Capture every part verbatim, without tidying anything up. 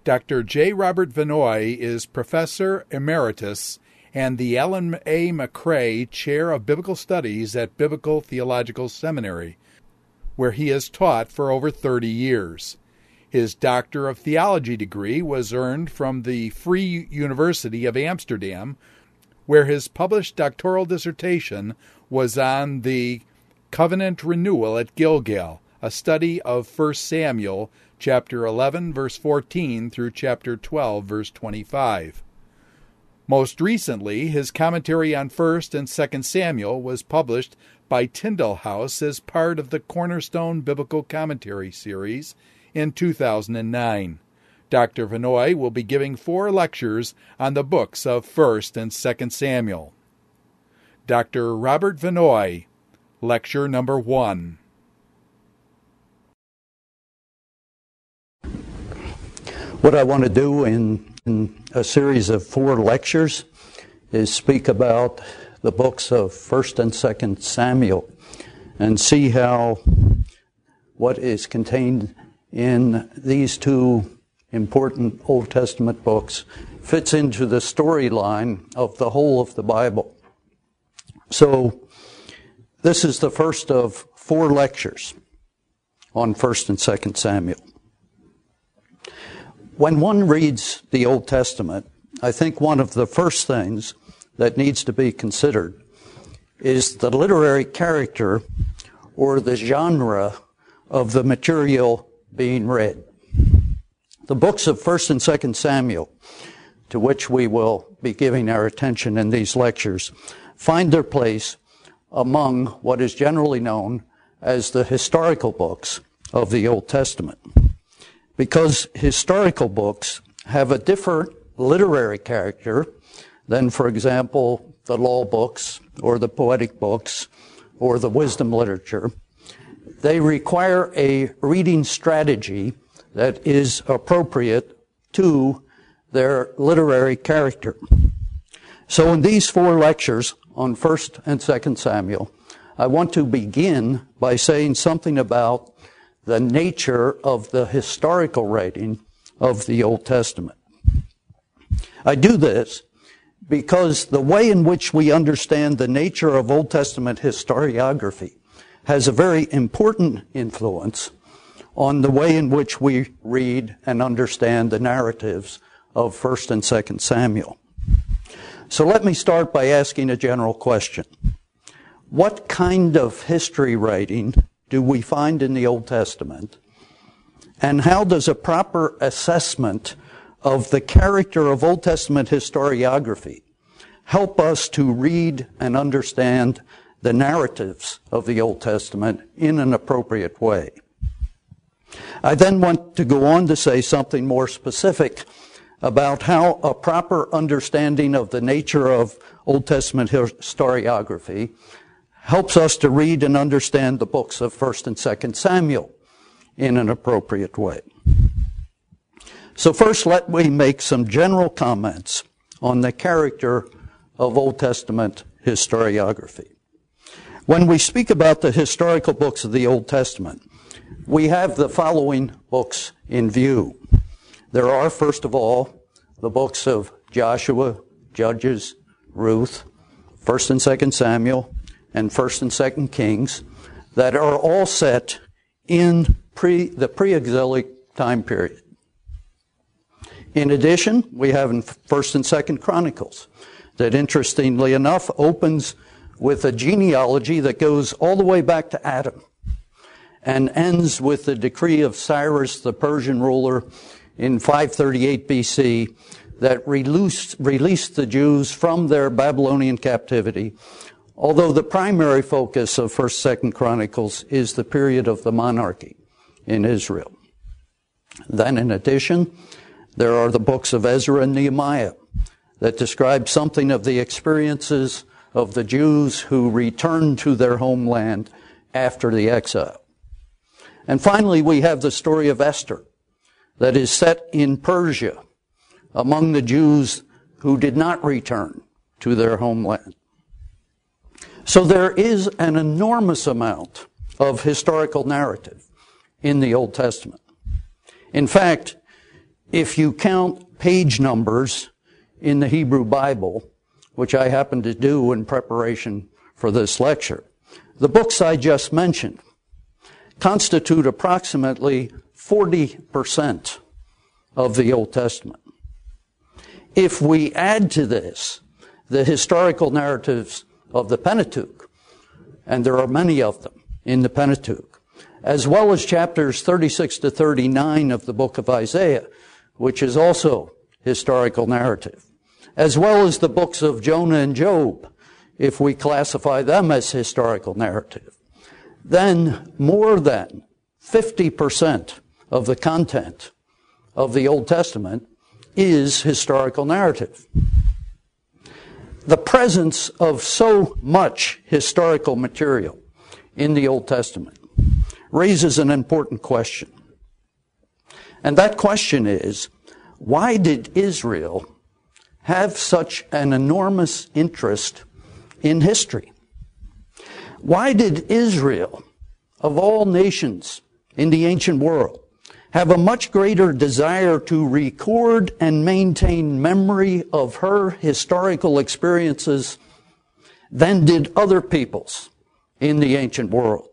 Doctor J. Robert Vannoy is Professor Emeritus and the Ellen A. McCray Chair of Biblical Studies at Biblical Theological Seminary, where he has taught for over thirty years. His Doctor of Theology degree was earned from the Free University of Amsterdam, where his published doctoral dissertation was on the covenant renewal at Gilgal, a study of First Samuel, chapter eleven, verse fourteen, through chapter twelve, verse twenty-five. Most recently, his commentary on First and Second Samuel was published by Tyndale House as part of the Cornerstone Biblical Commentary series in two thousand nine. Doctor Vannoy will be giving four lectures on the books of First and Second Samuel. Doctor Robert Vannoy, lecture number one. What I want to do in, in a series of four lectures is speak about the books of First and Second Samuel and see how what is contained in these two important Old Testament books fits into the storyline of the whole of the Bible. So this is the first of four lectures on First and Second Samuel. When one reads the Old Testament, I think one of the first things that needs to be considered is the literary character or the genre of the material being read. The books of First and Second Samuel, to which we will be giving our attention in these lectures, find their place among what is generally known as the historical books of the Old Testament. Because historical books have a different literary character than, for example, the law books or the poetic books or the wisdom literature, they require a reading strategy that is appropriate to their literary character. So in these four lectures on First and Second Samuel, I want to begin by saying something about the nature of the historical writing of the Old Testament. I do this because the way in which we understand the nature of Old Testament historiography has a very important influence on the way in which we read and understand the narratives of First and Second Samuel. So let me start by asking a general question. What kind of history writing do we find in the Old Testament? And how does a proper assessment of the character of Old Testament historiography help us to read and understand the narratives of the Old Testament in an appropriate way? I then want to go on to say something more specific about how a proper understanding of the nature of Old Testament historiography helps us to read and understand the books of First and Second Samuel in an appropriate way. So first, let me make some general comments on the character of Old Testament historiography. When we speak about the historical books of the Old Testament, we have the following books in view. There are, first of all, the books of Joshua, Judges, Ruth, First and Second Samuel, and First and Second Kings that are all set in pre, the pre-exilic time period. In addition, we have in First and Second Chronicles that, interestingly enough, opens with a genealogy that goes all the way back to Adam and ends with the decree of Cyrus, the Persian ruler, in five thirty-eight B C that released, released the Jews from their Babylonian captivity, although the primary focus of First and Second Chronicles is the period of the monarchy in Israel. Then, in addition, there are the books of Ezra and Nehemiah that describe something of the experiences of the Jews who returned to their homeland after the exile. And finally, we have the story of Esther that is set in Persia among the Jews who did not return to their homeland. So there is an enormous amount of historical narrative in the Old Testament. In fact, if you count page numbers in the Hebrew Bible, which I happened to do in preparation for this lecture, the books I just mentioned constitute approximately forty percent of the Old Testament. If we add to this the historical narratives of the Pentateuch, and there are many of them in the Pentateuch, as well as chapters thirty-six to thirty-nine of the book of Isaiah, which is also historical narrative, as well as the books of Jonah and Job, if we classify them as historical narrative, then more than fifty percent of the content of the Old Testament is historical narrative. The presence of so much historical material in the Old Testament raises an important question. And that question is, why did Israel have such an enormous interest in history? Why did Israel, of all nations in the ancient world, have a much greater desire to record and maintain memory of her historical experiences than did other peoples in the ancient world?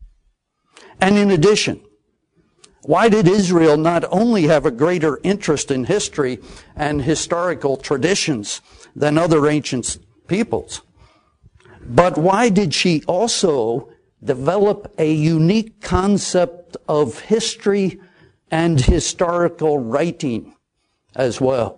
And in addition, why did Israel not only have a greater interest in history and historical traditions than other ancient peoples, but why did she also develop a unique concept of history and historical writing as well?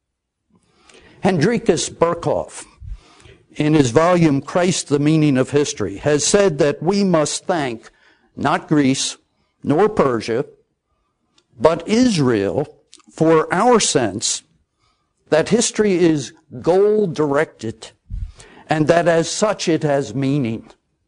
Hendrikus Berkhoff, in his volume Christ, the Meaning of History, has said that we must thank not Greece nor Persia, but Israel for our sense that history is goal-directed and that as such it has meaning.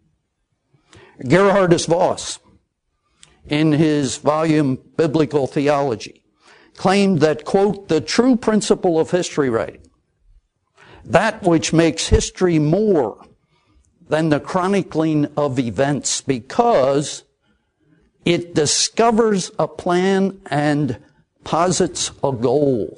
Gerhardus Voss, in his volume Biblical Theology, claimed that, quote, the true principle of history writing, that which makes history more than the chronicling of events, because it discovers a plan and posits a goal,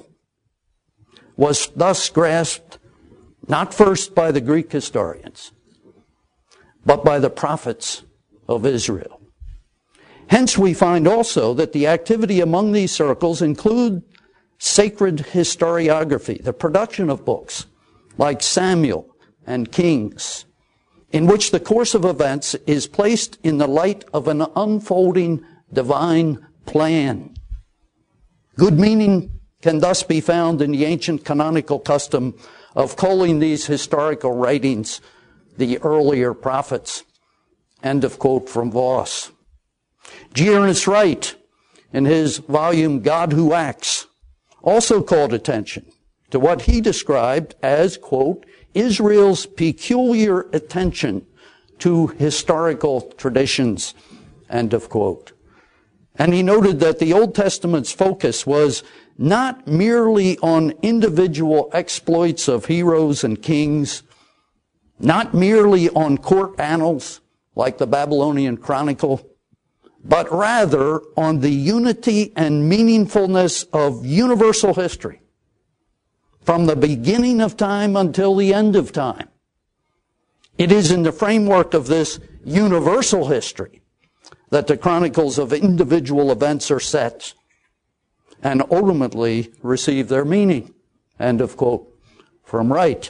was thus grasped not first by the Greek historians, but by the prophets of Israel. Hence we find also that the activity among these circles include sacred historiography, the production of books like Samuel and Kings, in which the course of events is placed in the light of an unfolding divine plan. Good meaning can thus be found in the ancient canonical custom of calling these historical writings the earlier prophets. End of quote from Voss. G. Ernest Wright, in his volume God Who Acts, also called attention to what he described as, quote, Israel's peculiar attention to historical traditions, end of quote. And he noted that the Old Testament's focus was not merely on individual exploits of heroes and kings, not merely on court annals like the Babylonian Chronicle, but rather on the unity and meaningfulness of universal history, from the beginning of time until the end of time. It is in the framework of this universal history that the chronicles of individual events are set and ultimately receive their meaning. End of quote from Wright.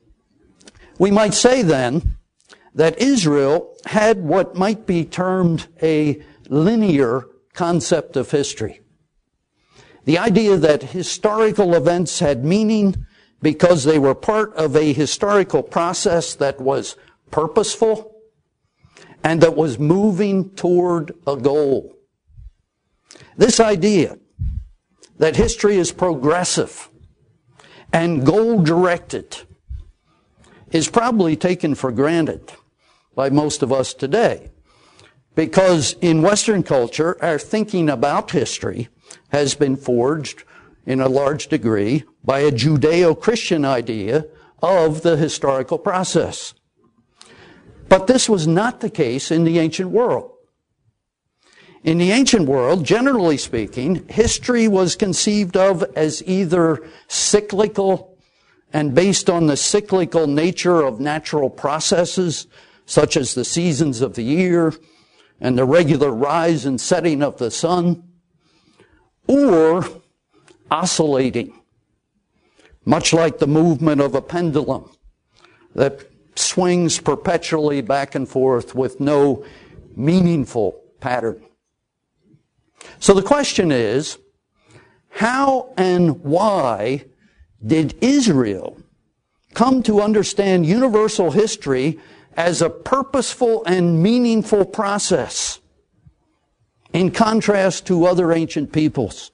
We might say then that Israel had what might be termed a linear concept of history. The idea that historical events had meaning because they were part of a historical process that was purposeful and that was moving toward a goal. This idea that history is progressive and goal-directed is probably taken for granted by most of us today, because in Western culture, our thinking about history has been forged in a large degree by a Judeo-Christian idea of the historical process. But this was not the case in the ancient world. In the ancient world, generally speaking, history was conceived of as either cyclical and based on the cyclical nature of natural processes, such as the seasons of the year and the regular rise and setting of the sun, or oscillating, much like the movement of a pendulum that swings perpetually back and forth with no meaningful pattern. So the question is, how and why did Israel come to understand universal history as a purposeful and meaningful process, in contrast to other ancient peoples?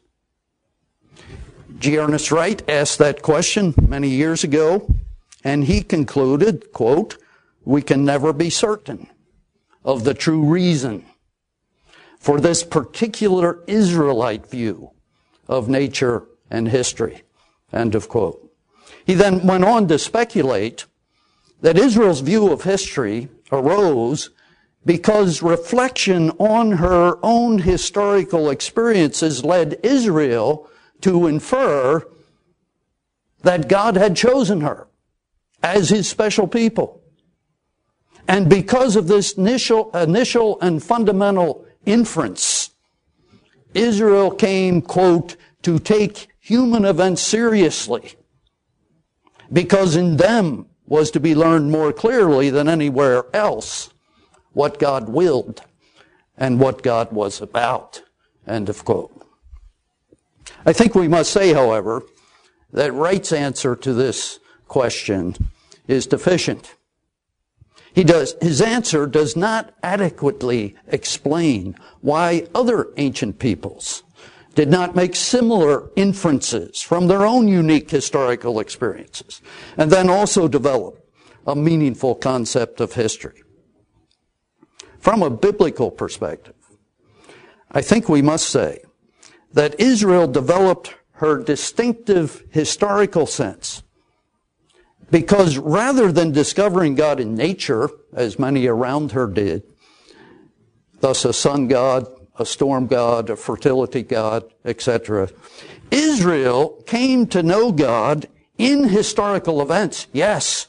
G. Ernest Wright asked that question many years ago, and he concluded, quote, "We can never be certain of the true reason for this particular Israelite view of nature and history," end of quote. He then went on to speculate that Israel's view of history arose because reflection on her own historical experiences led Israel to infer that God had chosen her as his special people. And because of this initial, initial and fundamental inference, Israel came, quote, to take human events seriously, because in them was to be learned more clearly than anywhere else what God willed and what God was about, end of quote. I think we must say, however, that Wright's answer to this question is deficient. He does, his answer does not adequately explain why other ancient peoples did not make similar inferences from their own unique historical experiences, and then also develop a meaningful concept of history. From a biblical perspective, I think we must say that Israel developed her distinctive historical sense because rather than discovering God in nature, as many around her did, thus a sun god, a storm god, a fertility god, et cetera, Israel came to know God in historical events, yes,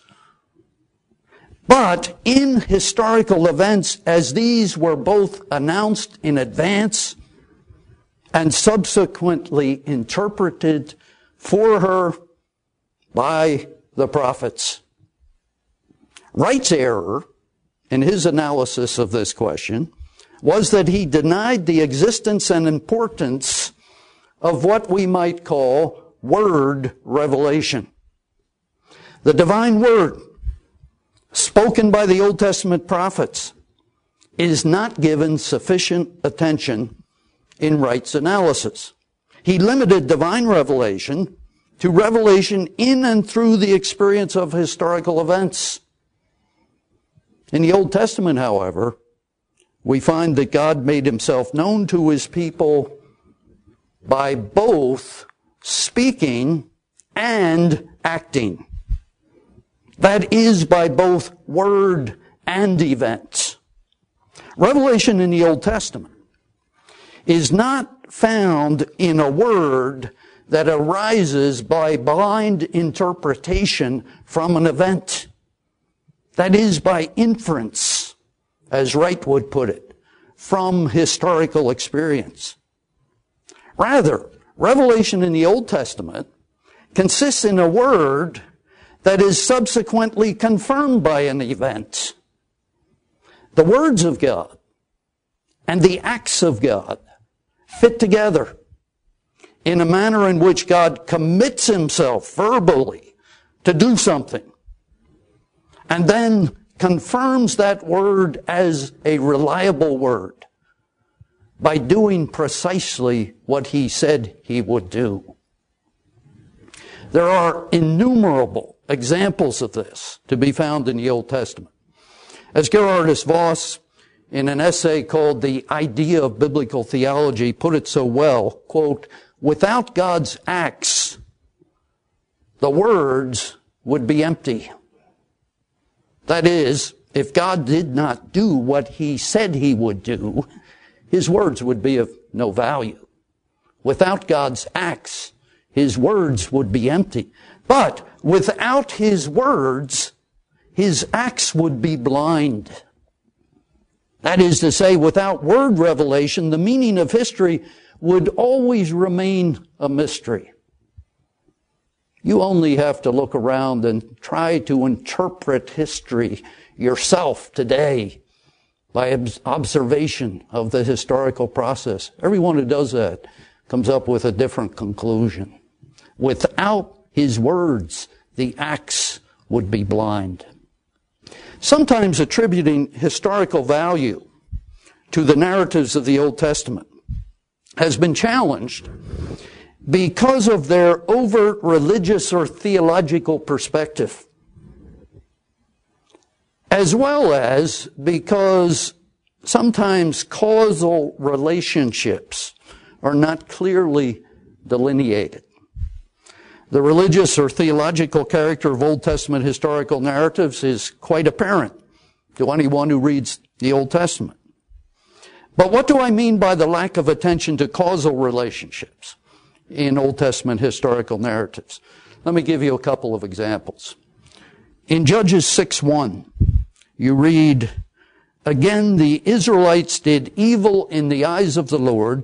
but in historical events as these were both announced in advance and subsequently interpreted for her by the prophets. Wright's error in his analysis of this question was that he denied the existence and importance of what we might call word revelation. The divine word, spoken by the Old Testament prophets, is not given sufficient attention in Wright's analysis. He limited divine revelation to revelation in and through the experience of historical events. In the Old Testament, however, we find that God made himself known to his people by both speaking and acting. That is, by both word and events. Revelation in the Old Testament is not found in a word that arises by blind interpretation from an event. That is, by inference, as Wright would put it, from historical experience. Rather, revelation in the Old Testament consists in a word that is subsequently confirmed by an event. The words of God and the acts of God fit together in a manner in which God commits himself verbally to do something and then confirms that word as a reliable word by doing precisely what he said he would do. There are innumerable examples of this to be found in the Old Testament. As Gerhardus Voss, in an essay called The Idea of Biblical Theology, put it so well, quote, "Without God's acts, the words would be empty." That is, if God did not do what he said he would do, his words would be of no value. Without God's acts, his words would be empty. But without his words, his acts would be blind. That is to say, without word revelation, the meaning of history would always remain a mystery. You only have to look around and try to interpret history yourself today by observation of the historical process. Everyone who does that comes up with a different conclusion. Without his words, the acts would be blind. Sometimes attributing historical value to the narratives of the Old Testament has been challenged because of their overt religious or theological perspective, as well as because sometimes causal relationships are not clearly delineated. The religious or theological character of Old Testament historical narratives is quite apparent to anyone who reads the Old Testament. But what do I mean by the lack of attention to causal relationships in Old Testament historical narratives? Let me give you a couple of examples. In Judges six one, you read, "Again the Israelites did evil in the eyes of the Lord,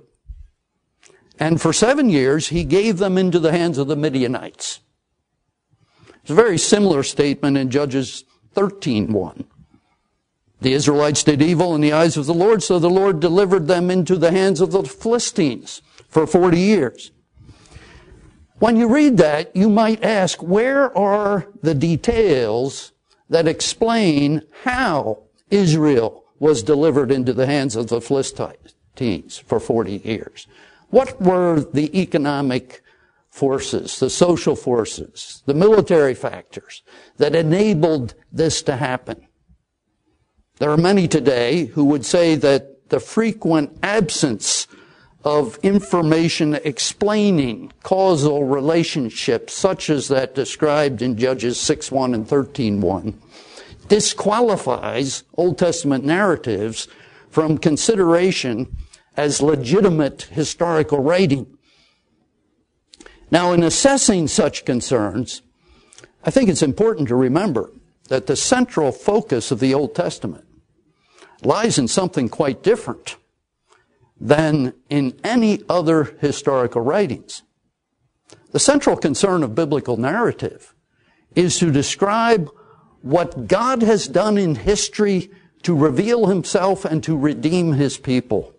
and for seven years he gave them into the hands of the Midianites." It's a very similar statement in Judges thirteen one. The Israelites did evil in the eyes of the Lord, so the Lord delivered them into the hands of the Philistines for forty years. When you read that, you might ask, where are the details that explain how Israel was delivered into the hands of the Philistines for forty years? What were the economic forces, the social forces, the military factors that enabled this to happen? There are many today who would say that the frequent absence of information explaining causal relationships, such as that described in Judges six one and thirteen one, disqualifies Old Testament narratives from consideration as legitimate historical writing. Now, in assessing such concerns, I think it's important to remember that the central focus of the Old Testament lies in something quite different than in any other historical writings. The central concern of biblical narrative is to describe what God has done in history to reveal himself and to redeem his people.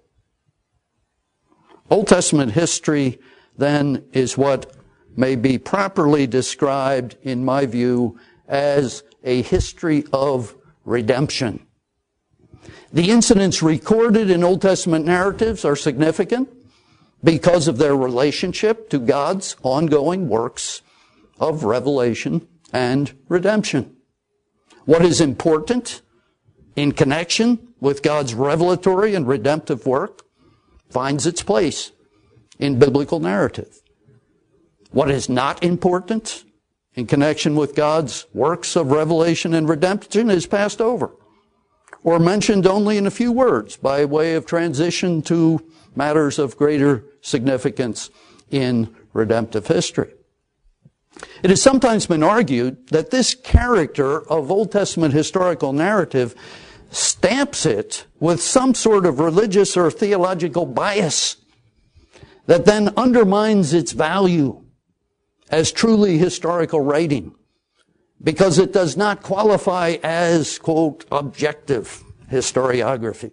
Old Testament history, then, is what may be properly described, in my view, as a history of redemption. The incidents recorded in Old Testament narratives are significant because of their relationship to God's ongoing works of revelation and redemption. What is important in connection with God's revelatory and redemptive work finds its place in biblical narrative. What is not important in connection with God's works of revelation and redemption is passed over, or mentioned only in a few words by way of transition to matters of greater significance in redemptive history. It has sometimes been argued that this character of Old Testament historical narrative stamps it with some sort of religious or theological bias that then undermines its value as truly historical writing, because it does not qualify as, quote, objective historiography.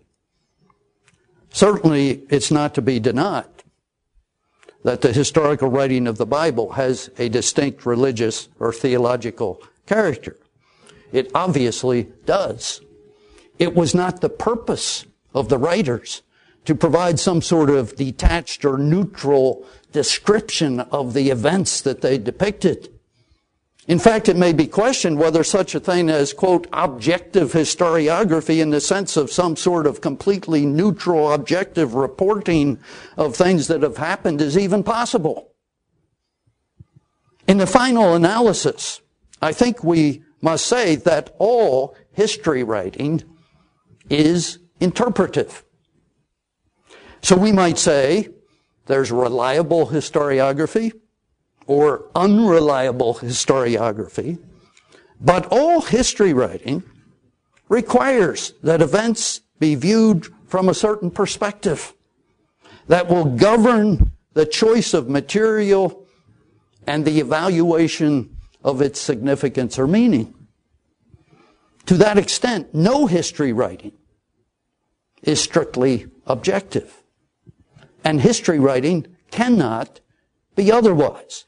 Certainly, it's not to be denied that the historical writing of the Bible has a distinct religious or theological character. It obviously does. It was not the purpose of the writers to provide some sort of detached or neutral description of the events that they depicted. In fact, it may be questioned whether such a thing as, quote, objective historiography in the sense of some sort of completely neutral, objective reporting of things that have happened is even possible. In the final analysis, I think we must say that all history writing is interpretive. So we might say there's reliable historiography or unreliable historiography, but all history writing requires that events be viewed from a certain perspective that will govern the choice of material and the evaluation of its significance or meaning. To that extent, no history writing is strictly objective, and history writing cannot be otherwise.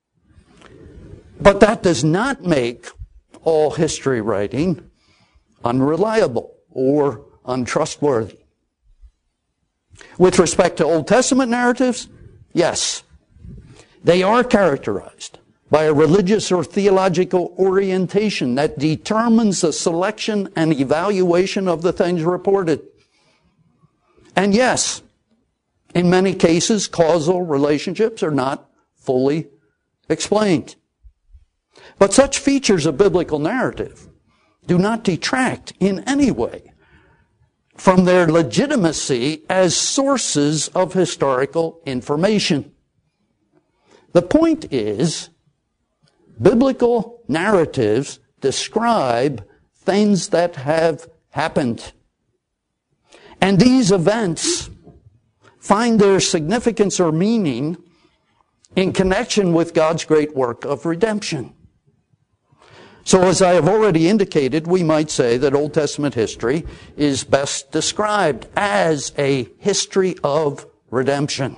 But that does not make all history writing unreliable or untrustworthy. With respect to Old Testament narratives, yes, they are characterized by a religious or theological orientation that determines the selection and evaluation of the things reported. And yes, in many cases, causal relationships are not fully explained. But such features of biblical narrative do not detract in any way from their legitimacy as sources of historical information. The point is, biblical narratives describe things that have happened. And these events find their significance or meaning in connection with God's great work of redemption. So as I have already indicated, we might say that Old Testament history is best described as a history of redemption.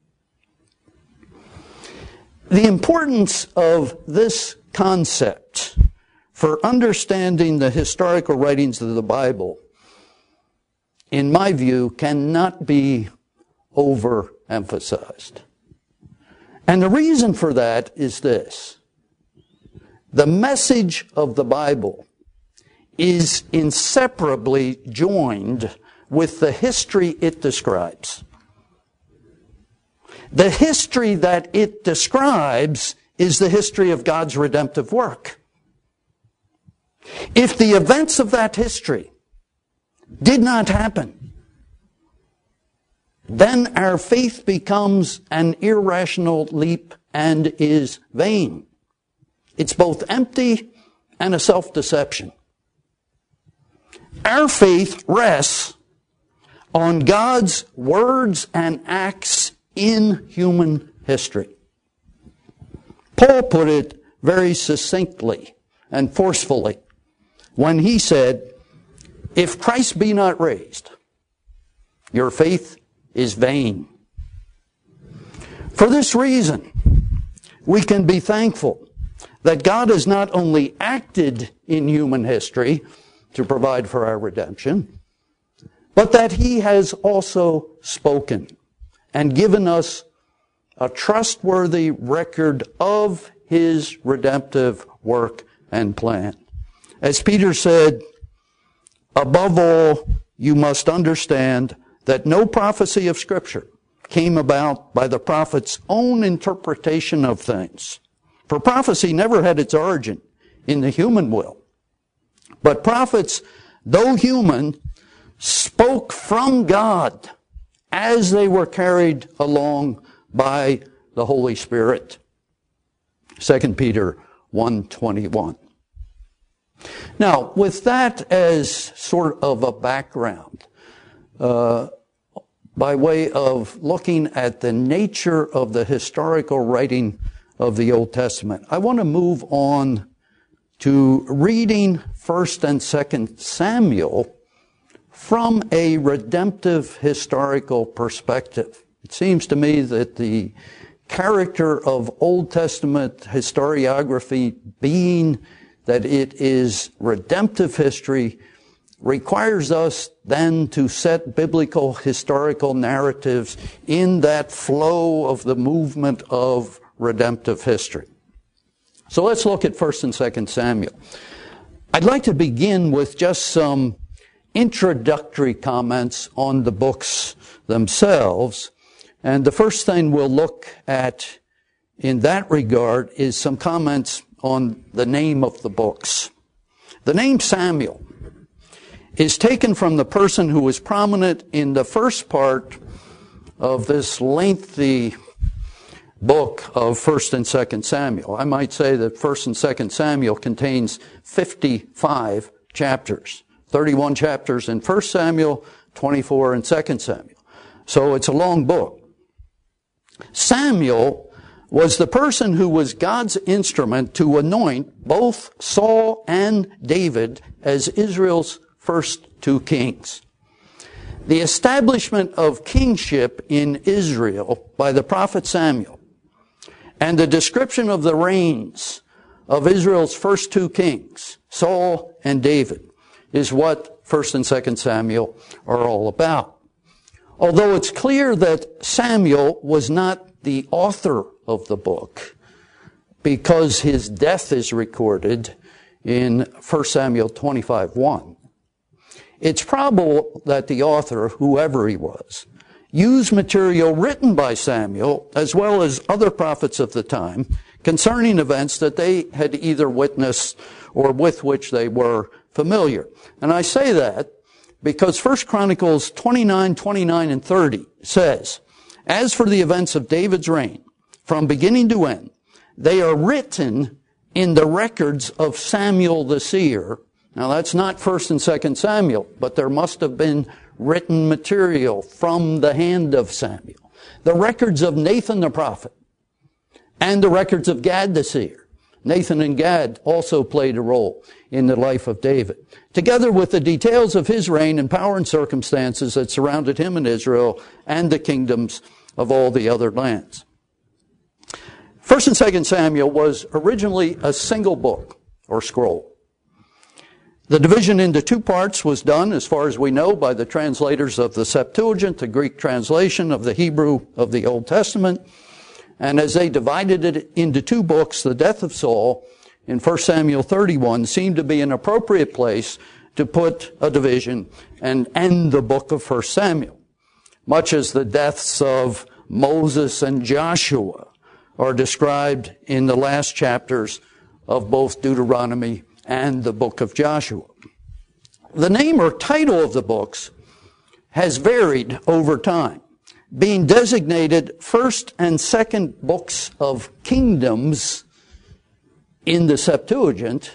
The importance of this concept for understanding the historical writings of the Bible, in my view, cannot be overemphasized. And the reason for that is this. The message of the Bible is inseparably joined with the history it describes. The history that it describes is the history of God's redemptive work. If the events of that history did not happen, then our faith becomes an irrational leap and is vain. It's both empty and a self-deception. Our faith rests on God's words and acts in human history. Paul put it very succinctly and forcefully when he said, "If Christ be not raised, your faith is vain." For this reason, we can be thankful that God has not only acted in human history to provide for our redemption, but that He has also spoken and given us a trustworthy record of His redemptive work and plan. As Peter said, above all, you must understand that no prophecy of Scripture came about by the prophet's own interpretation of things. For prophecy never had its origin in the human will. But prophets, though human, spoke from God as they were carried along by the Holy Spirit. Second Peter one twenty-one. Now, with that as sort of a background, uh, by way of looking at the nature of the historical writing of the Old Testament, I want to move on to reading First and Second Samuel from a redemptive historical perspective. It seems to me that the character of Old Testament historiography, being that it is redemptive history, requires us then to set biblical historical narratives in that flow of the movement of redemptive history. So let's look at First and Second Samuel. I'd like to begin with just some introductory comments on the books themselves. And the first thing we'll look at in that regard is some comments on the name of the books. The name Samuel is taken from the person who was prominent in the first part of this lengthy book of First and Second Samuel. I might say that First and Second Samuel contains fifty-five chapters. thirty-one chapters in First Samuel, twenty-four in Second Samuel. So it's a long book. Samuel was the person who was God's instrument to anoint both Saul and David as Israel's first two kings. The establishment of kingship in Israel by the prophet Samuel and the description of the reigns of Israel's first two kings, Saul and David, is what First and Second Samuel are all about. Although it's clear that Samuel was not the author of the book, because his death is recorded in First Samuel twenty-five one. It's probable that the author, whoever he was, used material written by Samuel, as well as other prophets of the time, concerning events that they had either witnessed or with which they were familiar. And I say that because First Chronicles twenty-nine, twenty-nine, and thirty says, "As for the events of David's reign, from beginning to end, they are written in the records of Samuel the seer." Now that's not First and Second Samuel, but there must have been written material from the hand of Samuel. The records of Nathan the prophet and the records of Gad the seer. Nathan and Gad also played a role in the life of David, together with the details of his reign and power and circumstances that surrounded him in Israel and the kingdoms of all the other lands. First and Second Samuel was originally a single book or scroll. The division into two parts was done, as far as we know, by the translators of the Septuagint, the Greek translation of the Hebrew of the Old Testament. And as they divided it into two books, the death of Saul in First Samuel thirty-one seemed to be an appropriate place to put a division and end the book of First Samuel, much as the deaths of Moses and Joshua are described in the last chapters of both Deuteronomy and the book of Joshua. The name or title of the books has varied over time, being designated first and second books of kingdoms in the Septuagint,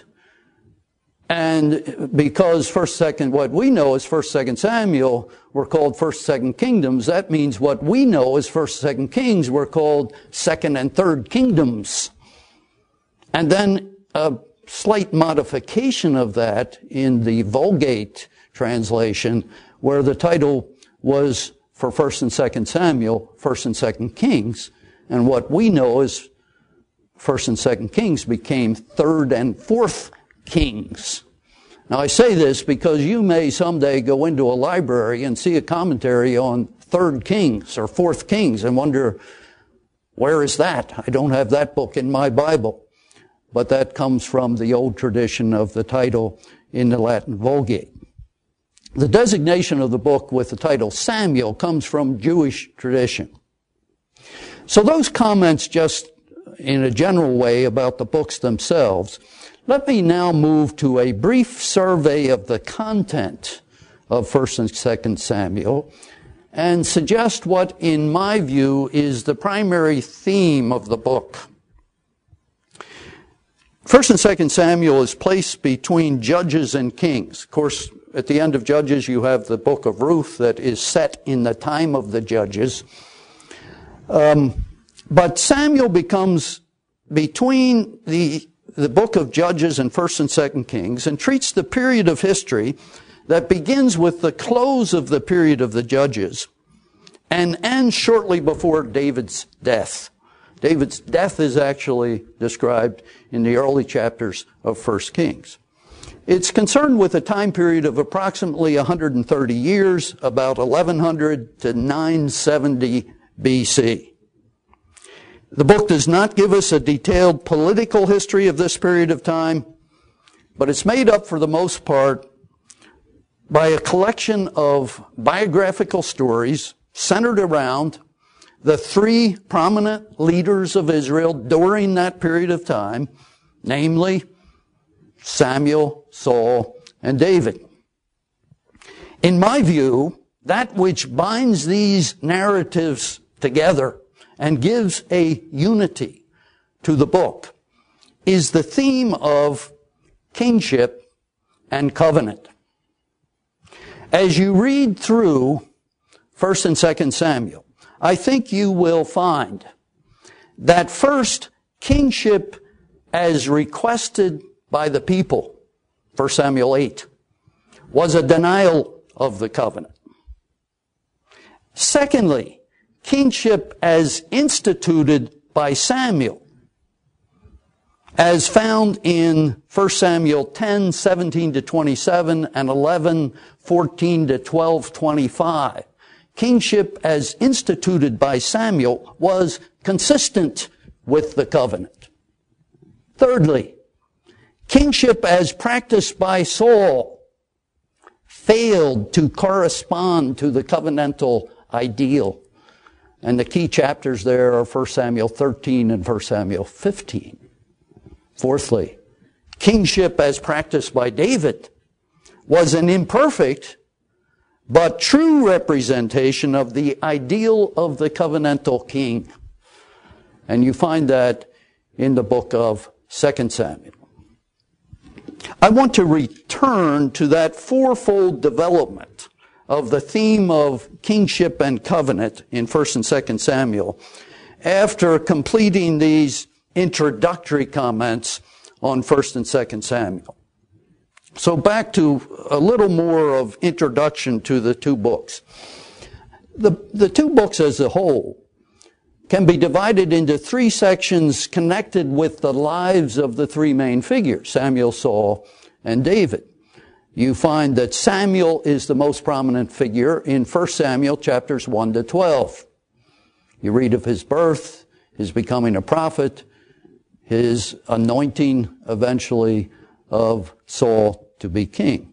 and because first, second, what we know as First, Second Samuel were called First, Second Kingdoms, that means what we know as First, Second Kings were called Second and Third Kingdoms. And then a slight modification of that in the Vulgate translation, where the title was for First and Second Samuel, First and Second Kings, and what we know as First and Second Kings became Third and Fourth Kings. Now I say this because you may someday go into a library and see a commentary on Third Kings or Fourth Kings and wonder, where is that? I don't have that book in my Bible. But that comes from the old tradition of the title in the Latin Vulgate. The designation of the book with the title Samuel comes from Jewish tradition. So those comments just in a general way about the books themselves. Let me now move to a brief survey of the content of First and Second Samuel and suggest what, in my view, is the primary theme of the book. First and Second Samuel is placed between Judges and Kings. Of course, at the end of Judges, you have the book of Ruth that is set in the time of the Judges. Um, but Samuel becomes between the, the book of Judges and First and Second Kings and treats the period of history that begins with the close of the period of the Judges and ends shortly before David's death. David's death is actually described in the early chapters of First Kings. It's concerned with a time period of approximately one hundred thirty years, about eleven hundred to nine seventy B C. The book does not give us a detailed political history of this period of time, but it's made up for the most part by a collection of biographical stories centered around the three prominent leaders of Israel during that period of time, namely Samuel, Saul, and David. In my view, that which binds these narratives together and gives a unity to the book is the theme of kingship and covenant. As you read through First and Second Samuel, I think you will find that first, kingship as requested by the people, First Samuel eight, was a denial of the covenant. Secondly, kingship as instituted by Samuel, as found in First Samuel ten, seventeen to twenty-seven and eleven, fourteen to twelve, twenty-five. Kingship as instituted by Samuel was consistent with the covenant. Thirdly, kingship as practiced by Saul failed to correspond to the covenantal ideal. And the key chapters there are First Samuel thirteen and First Samuel fifteen. Fourthly, kingship as practiced by David was an imperfect but true representation of the ideal of the covenantal king. And you find that in the book of Second Samuel. I want to return to that fourfold development of the theme of kingship and covenant in First and Second Samuel after completing these introductory comments on First and Second Samuel. So back to a little more of introduction to the two books. The, the two books as a whole can be divided into three sections connected with the lives of the three main figures, Samuel, Saul, and David. You find that Samuel is the most prominent figure in First Samuel chapters one to twelve. You read of his birth, his becoming a prophet, his anointing eventually of Saul to be king.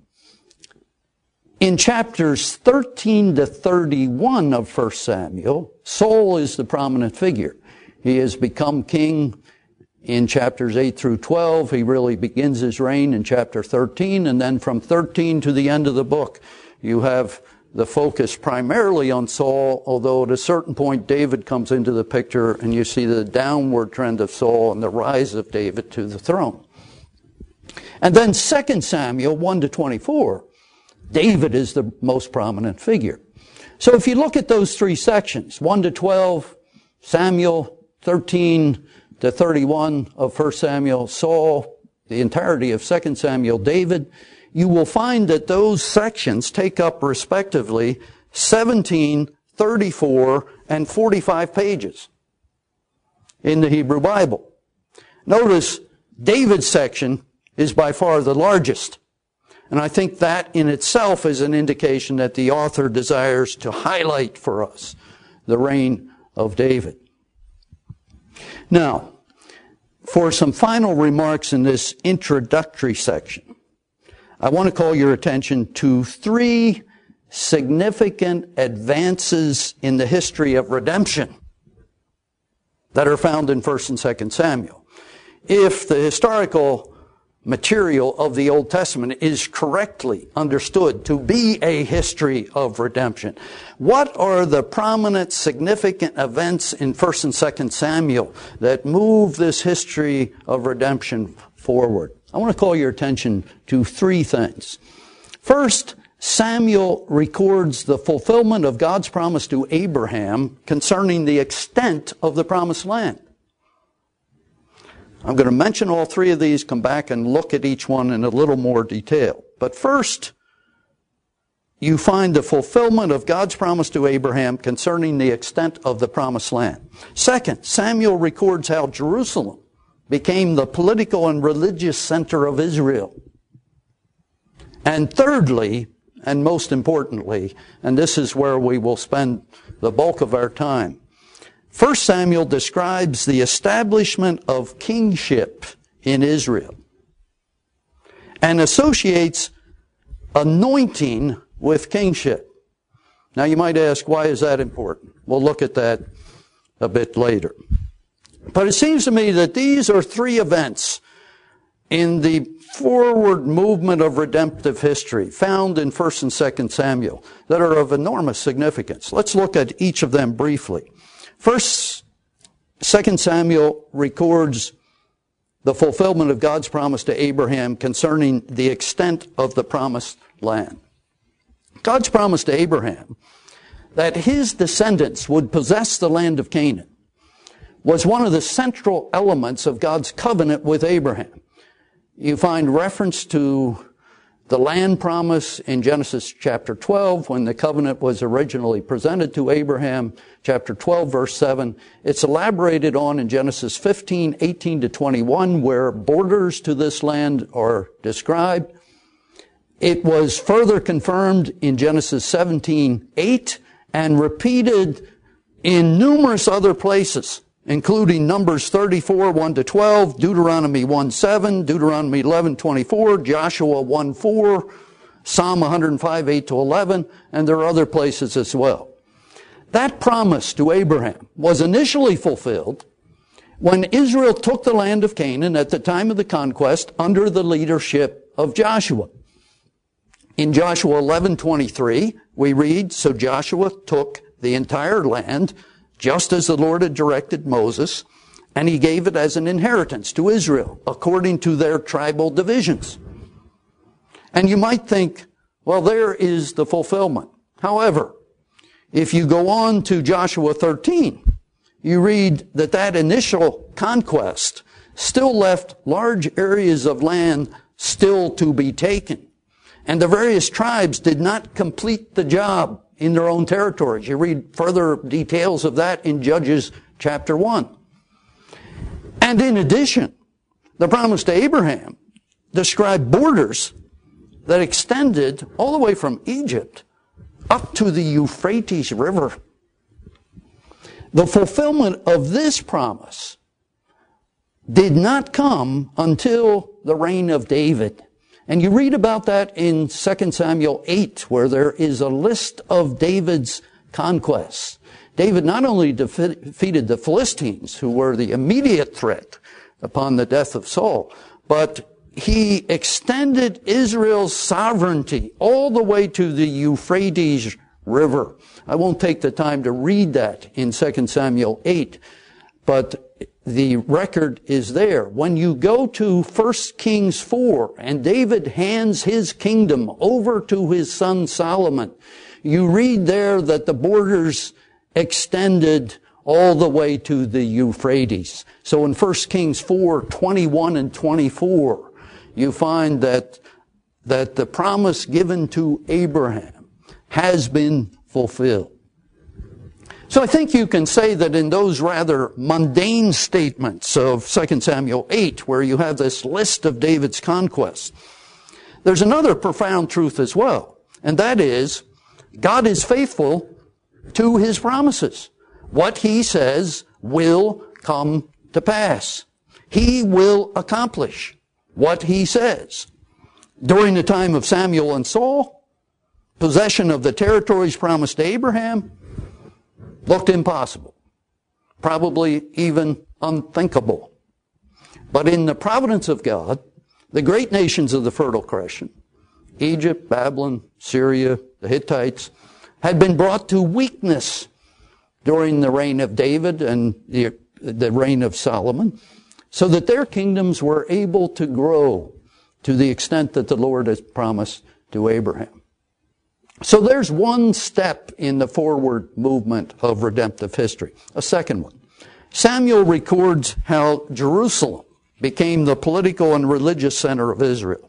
In chapters thirteen to thirty-one of First Samuel, Saul is the prominent figure. He has become king in chapters eight through twelve. He really begins his reign in chapter thirteen, and then from thirteen to the end of the book, you have the focus primarily on Saul, although at a certain point David comes into the picture and you see the downward trend of Saul and the rise of David to the throne. And then Second Samuel one to twenty-four, David is the most prominent figure. So if you look at those three sections, one to twelve, Samuel, thirteen to thirty-one of First Samuel, Saul, the entirety of Second Samuel, David, you will find that those sections take up respectively seventeen, thirty-four, and forty-five pages in the Hebrew Bible. Notice David's section is by far the largest. And I think that in itself is an indication that the author desires to highlight for us the reign of David. Now, for some final remarks in this introductory section, I want to call your attention to three significant advances in the history of redemption that are found in First and Second Samuel. If the historical material of the Old Testament is correctly understood to be a history of redemption, what are the prominent, significant events in First and Second Samuel that move this history of redemption forward? I want to call your attention to three things. First, Samuel records the fulfillment of God's promise to Abraham concerning the extent of the promised land. I'm going to mention all three of these, come back and look at each one in a little more detail. But first, you find the fulfillment of God's promise to Abraham concerning the extent of the promised land. Second, Samuel records how Jerusalem became the political and religious center of Israel. And thirdly, and most importantly, and this is where we will spend the bulk of our time, First Samuel describes the establishment of kingship in Israel and associates anointing with kingship. Now you might ask, why is that important? We'll look at that a bit later. But it seems to me that these are three events in the forward movement of redemptive history found in First and Second Samuel that are of enormous significance. Let's look at each of them briefly. First, Second Samuel records the fulfillment of God's promise to Abraham concerning the extent of the promised land. God's promise to Abraham that his descendants would possess the land of Canaan was one of the central elements of God's covenant with Abraham. You find reference to the land promise in Genesis chapter twelve when the covenant was originally presented to Abraham, chapter twelve, verse seven. It's elaborated on in Genesis fifteen, eighteen to twenty-one, where borders to this land are described. It was further confirmed in Genesis seventeen, eight and repeated in numerous other places, including Numbers thirty-four, one to twelve, Deuteronomy one, seven, Deuteronomy eleven, twenty-four, Joshua one, four, Psalm one hundred five, eight to eleven, and there are other places as well. That promise to Abraham was initially fulfilled when Israel took the land of Canaan at the time of the conquest under the leadership of Joshua. In Joshua eleven, twenty-three, we read, "So Joshua took the entire land, just as the Lord had directed Moses, and he gave it as an inheritance to Israel, according to their tribal divisions." And you might think, well, there is the fulfillment. However, if you go on to Joshua thirteen, you read that that initial conquest still left large areas of land still to be taken. And the various tribes did not complete the job in their own territories. You read further details of that in Judges chapter one. And in addition, the promise to Abraham described borders that extended all the way from Egypt up to the Euphrates River. The fulfillment of this promise did not come until the reign of David. And you read about that in Second Samuel eight, where there is a list of David's conquests. David not only defeated the Philistines, who were the immediate threat upon the death of Saul, but he extended Israel's sovereignty all the way to the Euphrates River. I won't take the time to read that in Second Samuel eight, but the record is there. When you go to First Kings four, and David hands his kingdom over to his son Solomon, you read there that the borders extended all the way to the Euphrates. So in First Kings four, twenty-one and twenty-four, you find that, that the promise given to Abraham has been fulfilled. So I think you can say that in those rather mundane statements of Second Samuel eight, where you have this list of David's conquests, there's another profound truth as well, and that is God is faithful to his promises. What he says will come to pass. He will accomplish what he says. During the time of Samuel and Saul, possession of the territories promised to Abraham looked impossible, probably even unthinkable. But in the providence of God, the great nations of the Fertile Crescent, Egypt, Babylon, Syria, the Hittites, had been brought to weakness during the reign of David and the, the reign of Solomon, so that their kingdoms were able to grow to the extent that the Lord has promised to Abraham. So there's one step in the forward movement of redemptive history. A second one. Samuel records how Jerusalem became the political and religious center of Israel.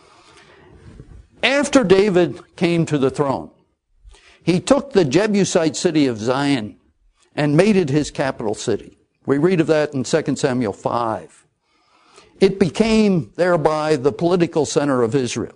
After David came to the throne, he took the Jebusite city of Zion and made it his capital city. We read of that in Second Samuel five. It became thereby the political center of Israel.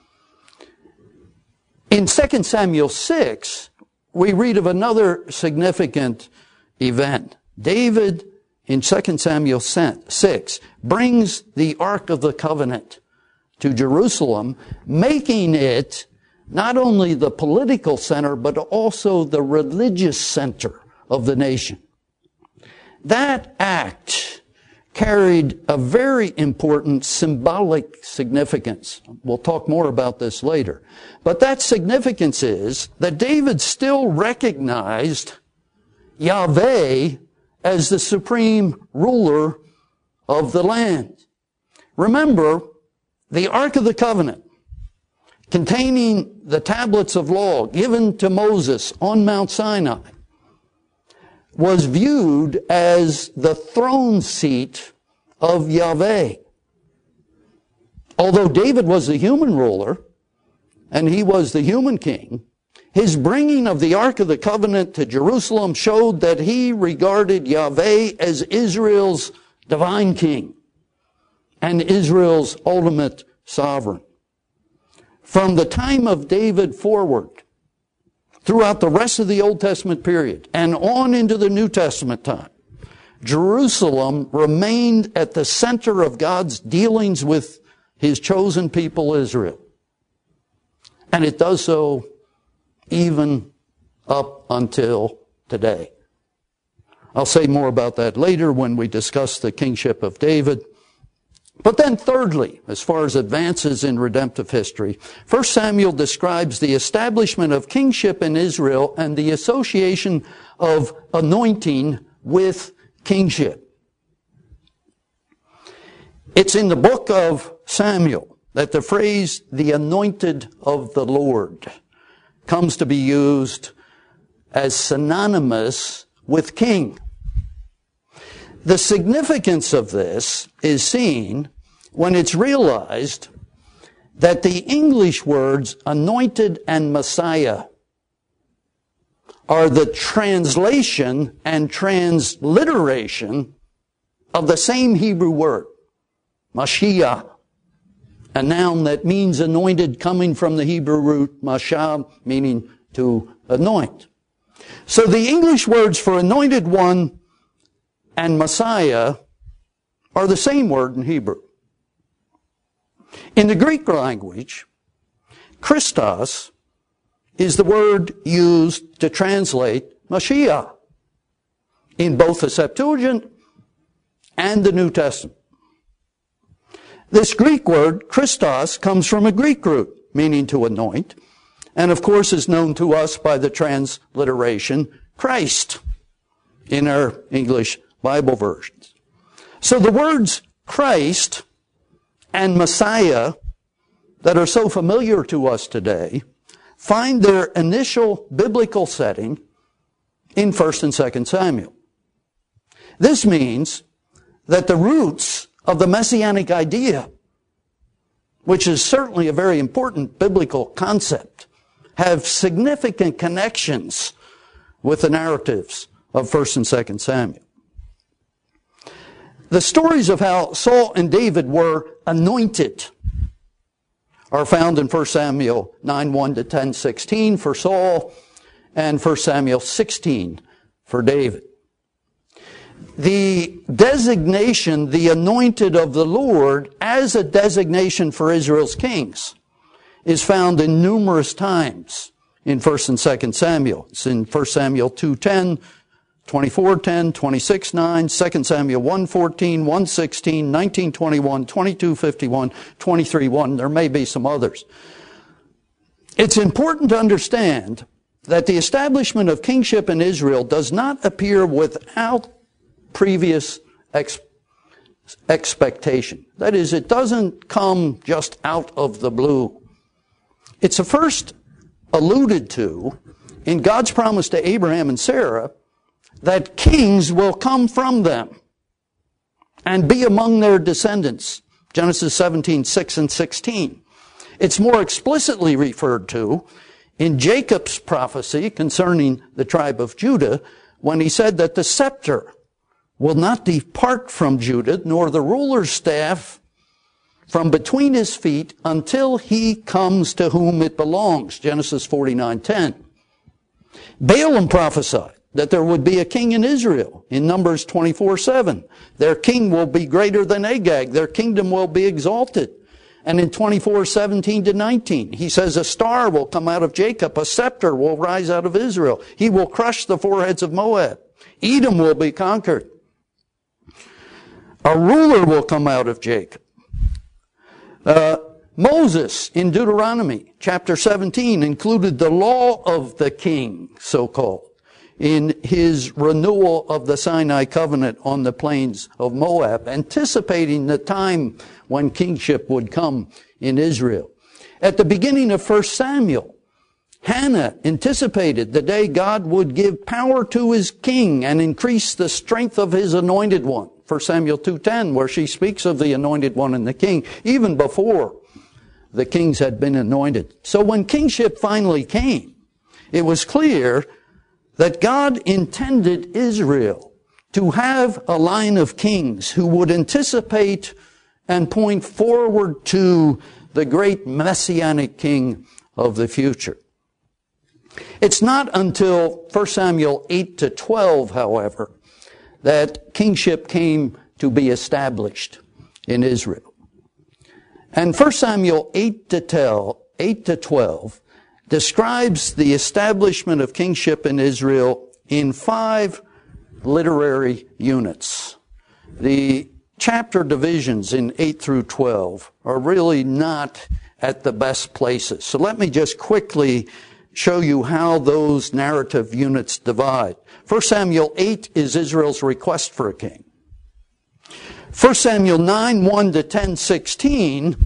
In Second Samuel six, we read of another significant event. David, in Second Samuel six, brings the Ark of the Covenant to Jerusalem, making it not only the political center, but also the religious center of the nation. That act carried a very important symbolic significance. We'll talk more about this later. But that significance is that David still recognized Yahweh as the supreme ruler of the land. Remember, the Ark of the Covenant, containing the tablets of law given to Moses on Mount Sinai, was viewed as the throne seat of Yahweh. Although David was the human ruler, and he was the human king, his bringing of the Ark of the Covenant to Jerusalem showed that he regarded Yahweh as Israel's divine king and Israel's ultimate sovereign. From the time of David forward, throughout the rest of the Old Testament period and on into the New Testament time, Jerusalem remained at the center of God's dealings with his chosen people Israel. And it does so even up until today. I'll say more about that later when we discuss the kingship of David. But then thirdly, as far as advances in redemptive history, First Samuel describes the establishment of kingship in Israel and the association of anointing with kingship. It's in the book of Samuel that the phrase, the anointed of the Lord, comes to be used as synonymous with king. The significance of this is seen when it's realized that the English words anointed and Messiah are the translation and transliteration of the same Hebrew word, Mashiach, a noun that means anointed, coming from the Hebrew root mashah, meaning to anoint. So the English words for anointed one and Messiah are the same word in Hebrew. In the Greek language, Christos is the word used to translate Mashiach in both the Septuagint and the New Testament. This Greek word, Christos, comes from a Greek root, meaning to anoint, and of course is known to us by the transliteration Christ in our English Bible versions. So the words Christ and Messiah that are so familiar to us today find their initial biblical setting in First and Second Samuel. This means that the roots of the messianic idea, which is certainly a very important biblical concept, have significant connections with the narratives of First and Second Samuel. The stories of how Saul and David were anointed are found in First Samuel nine, one to ten, sixteen for Saul, and First Samuel sixteen for David. The designation, the anointed of the Lord, as a designation for Israel's kings, is found in numerous times in First and Second Samuel. It's in First Samuel two ten, twenty-four ten, twenty-six nine, Second Samuel one fourteen, one sixteen, nineteen twenty-one, twenty-two fifty-one, twenty-three one. There may be some others. It's important to understand that the establishment of kingship in Israel does not appear without previous ex- expectation. That is, it doesn't come just out of the blue. It's first alluded to in God's promise to Abraham and Sarah that kings will come from them and be among their descendants. Genesis seventeen, six and sixteen. It's more explicitly referred to in Jacob's prophecy concerning the tribe of Judah when he said that the scepter will not depart from Judah, nor the ruler's staff from between his feet until he comes to whom it belongs. Genesis forty-nine ten. Balaam prophesied that there would be a king in Israel in Numbers twenty-four seven. Their king will be greater than Agag. Their kingdom will be exalted. And in twenty-four seventeen to nineteen, he says, a star will come out of Jacob. A scepter will rise out of Israel. He will crush the foreheads of Moab. Edom will be conquered. A ruler will come out of Jacob. Uh, Moses in Deuteronomy chapter seventeen included the law of the king, so-called, in his renewal of the Sinai covenant on the plains of Moab, anticipating the time when kingship would come in Israel. At the beginning of First Samuel, Hannah anticipated the day God would give power to his king and increase the strength of his anointed one. First Samuel two ten, where she speaks of the anointed one and the king, even before the kings had been anointed. So when kingship finally came, it was clear that God intended Israel to have a line of kings who would anticipate and point forward to the great messianic king of the future. It's not until First Samuel eight to twelve, however, that kingship came to be established in Israel. And First Samuel eight to twelve describes the establishment of kingship in Israel in five literary units. The chapter divisions in eight through twelve are really not at the best places. So let me just quickly show you how those narrative units divide. First Samuel eight is Israel's request for a king. First Samuel nine, one to ten, sixteen,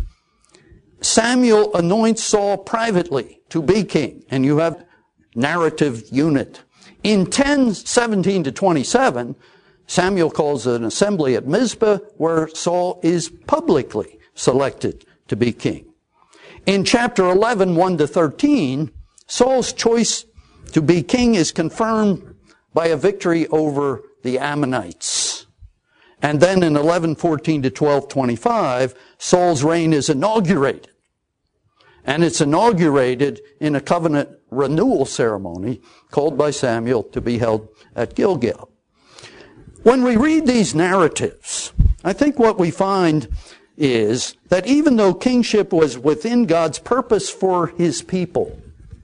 Samuel anoints Saul privately to be king, and you have narrative unit. In ten, seventeen to twenty-seven, Samuel calls an assembly at Mizpah where Saul is publicly selected to be king. In chapter eleven, one to thirteen, Saul's choice to be king is confirmed by a victory over the Ammonites. And then in eleven, fourteen to twelve, twenty-five, Saul's reign is inaugurated. And it's inaugurated in a covenant renewal ceremony called by Samuel to be held at Gilgal. When we read these narratives, I think what we find is that even though kingship was within God's purpose for his people,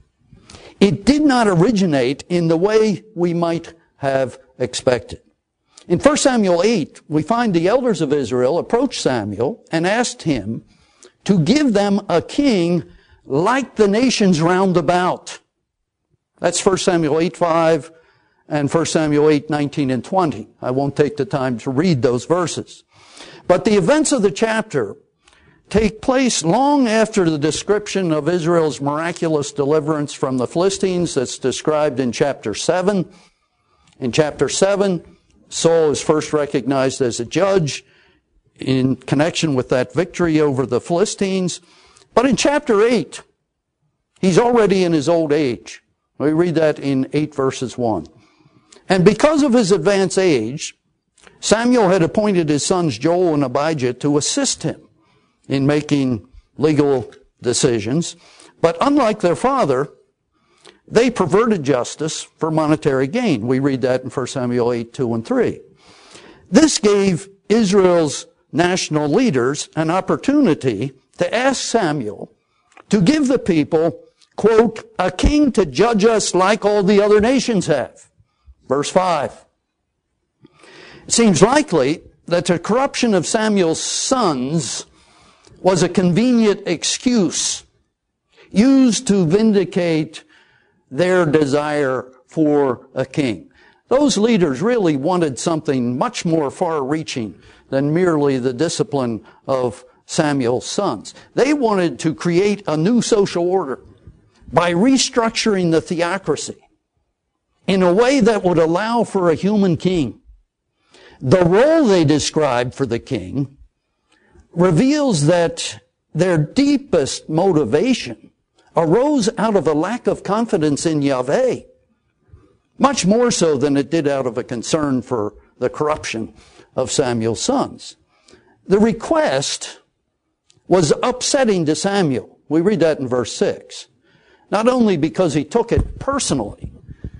it did not originate in the way we might have expected. In First Samuel eight, we find the elders of Israel approached Samuel and asked him to give them a king like the nations round about. That's First Samuel eight, five and First Samuel eight, nineteen and twenty. I won't take the time to read those verses. But the events of the chapter take place long after the description of Israel's miraculous deliverance from the Philistines that's described in chapter seven. In chapter seven, Saul is first recognized as a judge in connection with that victory over the Philistines. But in chapter eight, he's already in his old age. We read that in eight verses one. And because of his advanced age, Samuel had appointed his sons Joel and Abijah to assist him in making legal decisions. But unlike their father, they perverted justice for monetary gain. We read that in First Samuel eight, two and three. This gave Israel's national leaders an opportunity to ask Samuel to give the people, quote, a king to judge us like all the other nations have. Verse five. It seems likely that the corruption of Samuel's sons was a convenient excuse used to vindicate their desire for a king. Those leaders really wanted something much more far-reaching than merely the discipline of Samuel's sons. They wanted to create a new social order by restructuring the theocracy in a way that would allow for a human king. The role they described for the king reveals that their deepest motivation arose out of a lack of confidence in Yahweh, much more so than it did out of a concern for the corruption of Samuel's sons. The request was upsetting to Samuel. We read that in verse six. Not only because he took it personally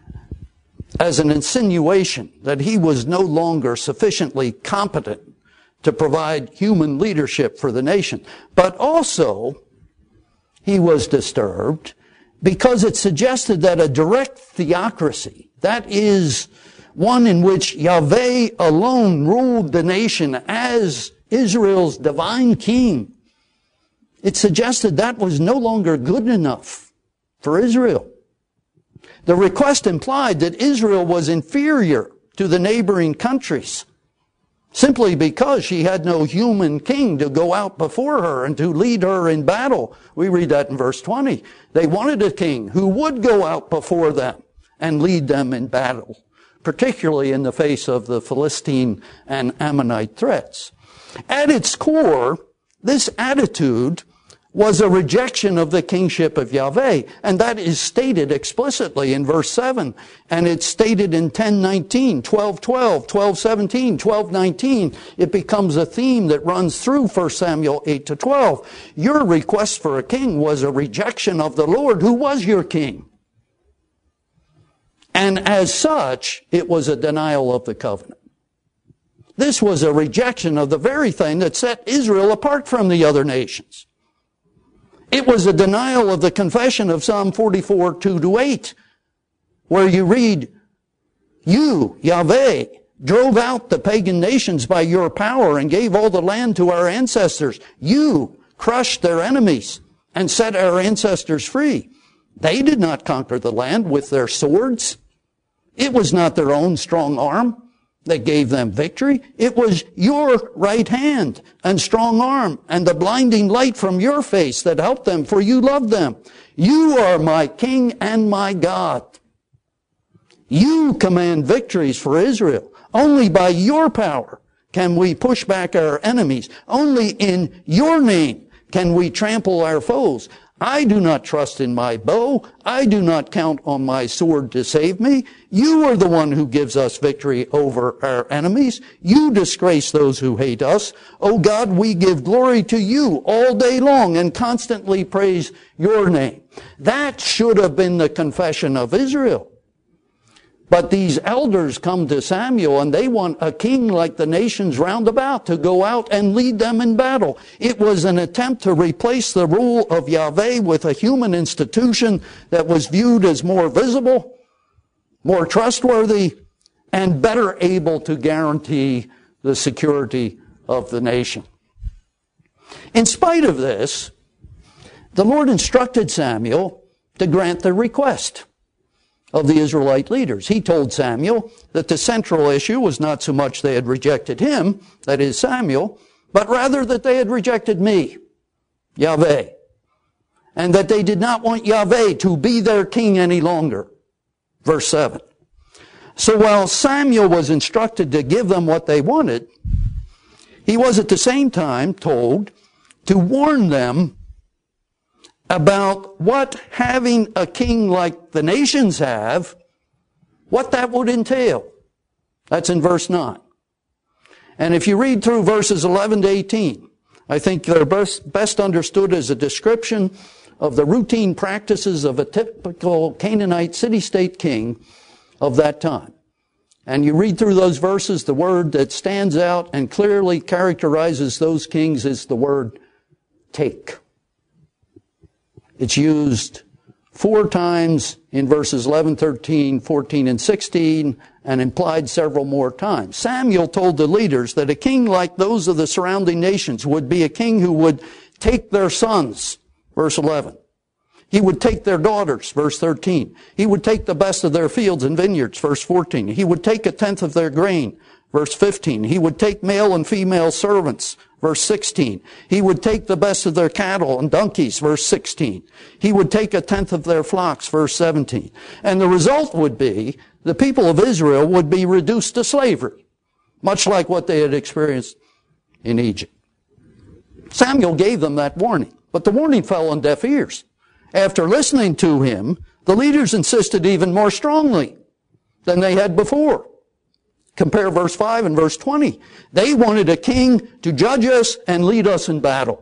as an insinuation that he was no longer sufficiently competent to provide human leadership for the nation, but also he was disturbed because it suggested that a direct theocracy, that is, one in which Yahweh alone ruled the nation as Israel's divine king, it suggested that was no longer good enough for Israel. The request implied that Israel was inferior to the neighboring countries simply because she had no human king to go out before her and to lead her in battle. We read that in verse twenty. They wanted a king who would go out before them and lead them in battle, particularly in the face of the Philistine and Ammonite threats. At its core, this attitude was a rejection of the kingship of Yahweh, and that is stated explicitly in verse seven, and it's stated in ten nineteen, twelve twelve, twelve seventeen, twelve nineteen. It becomes a theme that runs through First Samuel eight to twelve. Your request for a king was a rejection of the Lord who was your king. And as such, it was a denial of the covenant. This was a rejection of the very thing that set Israel apart from the other nations. It was a denial of the confession of Psalm forty-four, two to eight, where you read, you, Yahweh, drove out the pagan nations by your power and gave all the land to our ancestors. You crushed their enemies and set our ancestors free. They did not conquer the land with their swords. It was not their own strong arm that gave them victory. It was your right hand and strong arm and the blinding light from your face that helped them, for you loved them. You are my king and my God. You command victories for Israel. Only by your power can we push back our enemies. Only in your name can we trample our foes. I do not trust in my bow. I do not count on my sword to save me. You are the one who gives us victory over our enemies. You disgrace those who hate us. O God, we give glory to you all day long and constantly praise your name. That should have been the confession of Israel. But these elders come to Samuel and they want a king like the nations round about to go out and lead them in battle. It was an attempt to replace the rule of Yahweh with a human institution that was viewed as more visible, more trustworthy, and better able to guarantee the security of the nation. In spite of this, the Lord instructed Samuel to grant the request of the Israelite leaders. He told Samuel that the central issue was not so much they had rejected him, that is Samuel, but rather that they had rejected me, Yahweh, and that they did not want Yahweh to be their king any longer. Verse seven. So while Samuel was instructed to give them what they wanted, he was at the same time told to warn them about what having a king like the nations have, what that would entail. That's in verse nine. And if you read through verses eleven to eighteen, I think they're best, best understood as a description of the routine practices of a typical Canaanite city-state king of that time. And you read through those verses, the word that stands out and clearly characterizes those kings is the word take. It's used four times in verses eleven, thirteen, fourteen, and sixteen, and implied several more times. Samuel told the leaders that a king like those of the surrounding nations would be a king who would take their sons, verse eleven. He would take their daughters, verse thirteen. He would take the best of their fields and vineyards, verse fourteen. He would take a tenth of their grain, verse fifteen. He would take male and female servants, verse sixteen. He would take the best of their cattle and donkeys, verse sixteen. He would take a tenth of their flocks, verse seventeen. And the result would be the people of Israel would be reduced to slavery, much like what they had experienced in Egypt. Samuel gave them that warning, but the warning fell on deaf ears. After listening to him, the leaders insisted even more strongly than they had before. Compare verse five and verse twenty. They wanted a king to judge us and lead us in battle.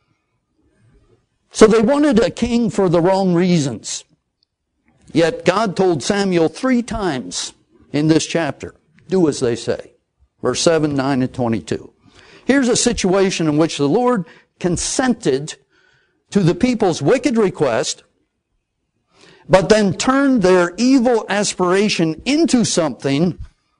So they wanted a king for the wrong reasons. Yet God told Samuel three times in this chapter, do as they say. Verse seven, nine, and twenty-two. Here's a situation in which the Lord consented to the people's wicked request, but then turned their evil aspiration into something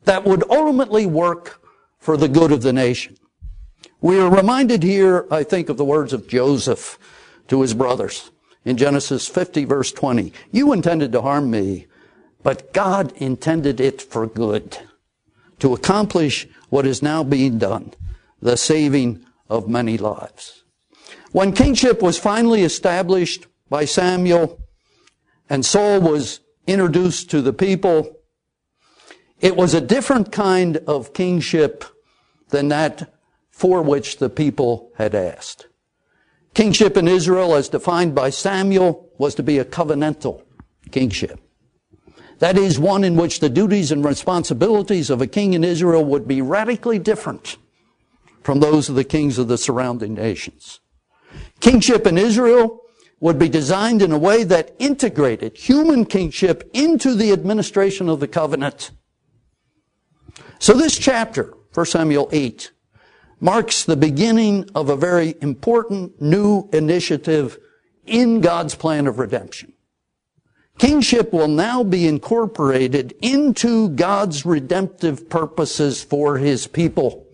that would ultimately work for the good of the nation. We are reminded here, I think, of the words of Joseph to his brothers in Genesis fifty, verse twenty. You intended to harm me, but God intended it for good, to accomplish what is now being done, the saving of many lives. When kingship was finally established by Samuel and Saul was introduced to the people, it was a different kind of kingship than that for which the people had asked. Kingship in Israel, as defined by Samuel, was to be a covenantal kingship. That is, one in which the duties and responsibilities of a king in Israel would be radically different from those of the kings of the surrounding nations. Kingship in Israel would be designed in a way that integrated human kingship into the administration of the covenant. So this chapter, First Samuel eight, marks the beginning of a very important new initiative in God's plan of redemption. Kingship will now be incorporated into God's redemptive purposes for his people.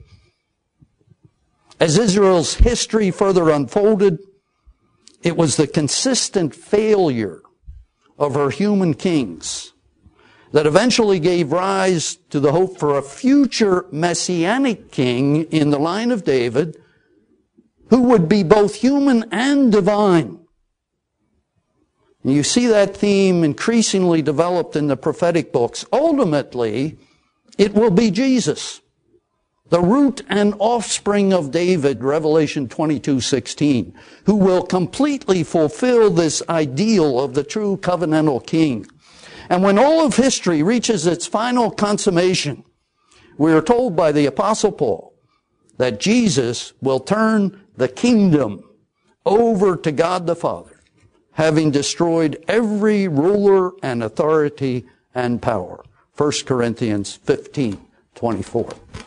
As Israel's history further unfolded, it was the consistent failure of her human kings that eventually gave rise to the hope for a future messianic king in the line of David who would be both human and divine. And you see that theme increasingly developed in the prophetic books. Ultimately, it will be Jesus, the root and offspring of David, Revelation twenty-two sixteen, who will completely fulfill this ideal of the true covenantal king. And when all of history reaches its final consummation, we are told by the Apostle Paul that Jesus will turn the kingdom over to God the Father, having destroyed every ruler and authority and power. First Corinthians fifteen twenty-four.